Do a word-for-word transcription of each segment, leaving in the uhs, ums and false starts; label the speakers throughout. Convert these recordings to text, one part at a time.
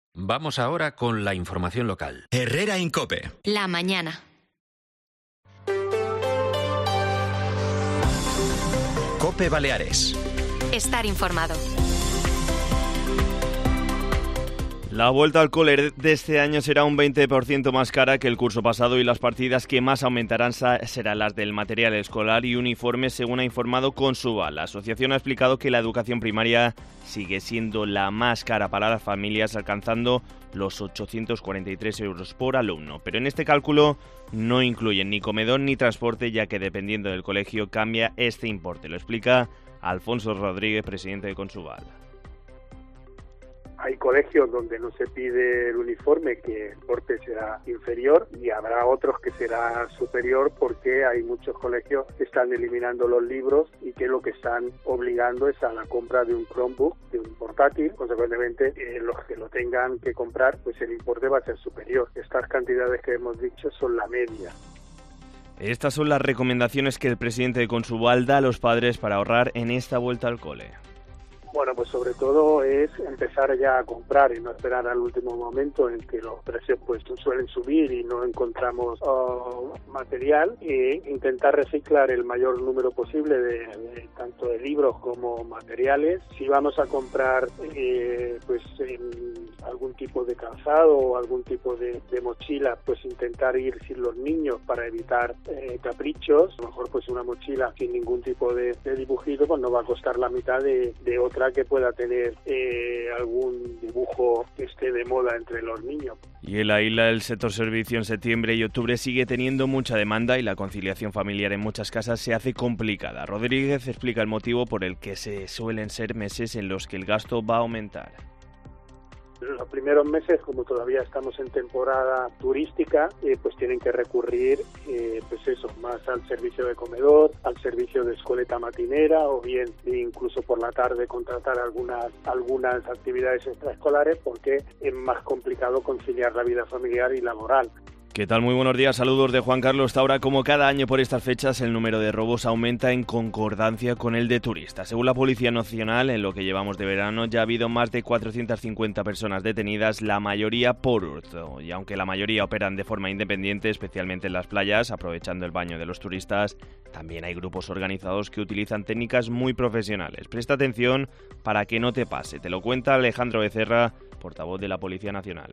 Speaker 1: Vamos ahora con la información local.
Speaker 2: Herrera en COPE.
Speaker 3: La mañana.
Speaker 2: COPE Baleares.
Speaker 3: Estar informado.
Speaker 4: La vuelta al cole de este año será un veinte por ciento más cara que el curso pasado y las partidas que más aumentarán serán las del material escolar y uniformes, según ha informado Consuval. La asociación ha explicado que la educación primaria sigue siendo la más cara para las familias, alcanzando los ochocientos cuarenta y tres euros por alumno. Pero en este cálculo no incluyen ni comedor ni transporte, ya que dependiendo del colegio cambia este importe. Lo explica Alfonso Rodríguez, presidente de Consuval.
Speaker 5: Hay colegios donde no se pide el uniforme, que el importe será inferior, y habrá otros que será superior porque hay muchos colegios que están eliminando los libros y que lo que están obligando es a la compra de un Chromebook, de un portátil. Consecuentemente, eh, los que lo tengan que comprar, pues el importe va a ser superior. Estas cantidades que hemos dicho son la media.
Speaker 4: Estas son las recomendaciones que el presidente de Consuval da a los padres para ahorrar en esta vuelta al cole.
Speaker 5: Bueno, pues sobre todo es empezar ya a comprar y no esperar al último momento en que los precios pues suelen subir y no encontramos uh, material, e intentar reciclar el mayor número posible de, de tanto de libros como materiales. Si vamos a comprar eh, pues en algún tipo de calzado o algún tipo de, de mochila, pues intentar ir sin los niños para evitar eh, caprichos. A lo mejor pues una mochila sin ningún tipo de, de dibujito pues no va a costar la mitad de, de otra que pueda tener eh, algún dibujo que esté de moda entre los niños.
Speaker 4: Y en la isla el sector servicio en septiembre y octubre sigue teniendo mucha demanda y la conciliación familiar en muchas casas se hace complicada. Rodríguez explica el motivo por el que se suelen ser meses en los que el gasto va a aumentar.
Speaker 5: Los primeros meses, como todavía estamos en temporada turística, eh, pues tienen que recurrir, eh, pues eso, más al servicio de comedor, al servicio de escoleta matinera, o bien incluso por la tarde contratar algunas algunas actividades extraescolares, porque es más complicado conciliar la vida familiar y laboral.
Speaker 4: ¿Qué tal? Muy buenos días, saludos de Juan Carlos Taura. Como cada año por estas fechas, el número de robos aumenta en concordancia con el de turistas. Según la Policía Nacional, en lo que llevamos de verano ya ha habido más de cuatrocientas cincuenta personas detenidas, la mayoría por hurto. Y aunque la mayoría operan de forma independiente, especialmente en las playas, aprovechando el baño de los turistas, también hay grupos organizados que utilizan técnicas muy profesionales. Presta atención para que no te pase. Te lo cuenta Alejandro Becerra, portavoz de la Policía Nacional.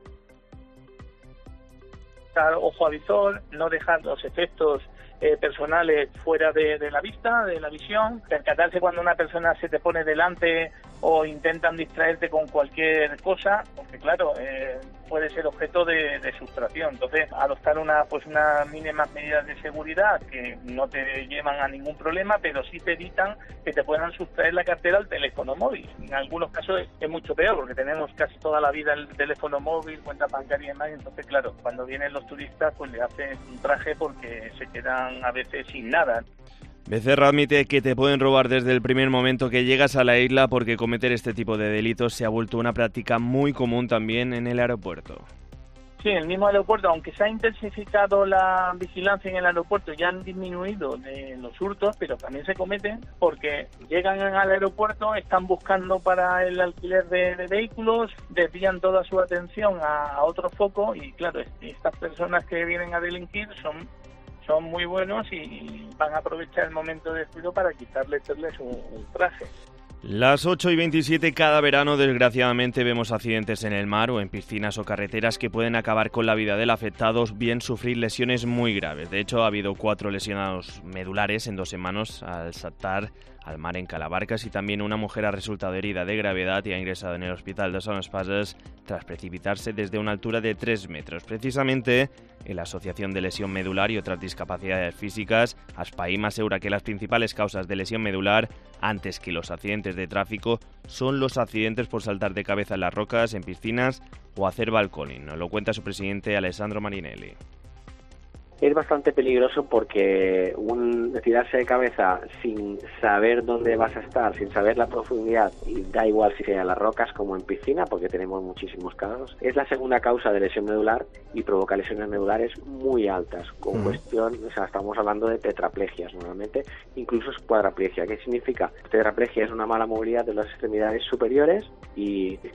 Speaker 6: Ojo a visor, no dejar los efectos eh, personales fuera de, de la vista, de la visión, percatarse cuando una persona se te pone delante o intentan distraerte con cualquier cosa, porque claro, eh, puede ser objeto de, de sustracción. Entonces, adoptar una pues unas mínimas medidas de seguridad que no te llevan a ningún problema, pero sí te evitan que te puedan sustraer la cartera al teléfono móvil. En algunos casos es, es mucho peor, porque tenemos casi toda la vida el teléfono móvil, cuenta bancaria y demás, entonces claro, cuando vienen los turistas pues le hacen un traje porque se quedan a veces sin nada.
Speaker 4: Becerra admite que te pueden robar desde el primer momento que llegas a la isla, porque cometer este tipo de delitos se ha vuelto una práctica muy común también en el aeropuerto.
Speaker 6: Sí, en el mismo aeropuerto, aunque se ha intensificado la vigilancia en el aeropuerto, ya han disminuido de los hurtos, pero también se cometen porque llegan al aeropuerto, están buscando para el alquiler de, de vehículos, desvían toda su atención a, a otro foco y claro, estas personas que vienen a delinquir son... son muy buenos y van a aprovechar el momento de descuido para quitarles un, un traje.
Speaker 4: Las ocho y veintisiete, cada verano desgraciadamente vemos accidentes en el mar o en piscinas o carreteras que pueden acabar con la vida del afectado, bien sufrir lesiones muy graves. De hecho, ha habido cuatro lesionados medulares en dos semanas al saltar al mar en Calabarcas, y también una mujer ha resultado herida de gravedad y ha ingresado en el hospital de Son Espases tras precipitarse desde una altura de tres metros. Precisamente, en la Asociación de Lesión Medular y otras discapacidades físicas, ASPAIM asegura que las principales causas de lesión medular, antes que los accidentes de tráfico, son los accidentes por saltar de cabeza en las rocas, en piscinas o hacer balconing. Nos lo cuenta su presidente, Alessandro Marinelli.
Speaker 7: Es bastante peligroso porque un tirarse de cabeza sin saber dónde vas a estar, sin saber la profundidad, y da igual si sea en las rocas como en piscina, porque tenemos muchísimos casos, es la segunda causa de lesión medular y provoca lesiones medulares muy altas, con mm. cuestión, o sea, estamos hablando de tetraplegias normalmente, incluso es cuadraplegia. ¿Qué significa? Tetraplegia es una mala movilidad de las extremidades superiores y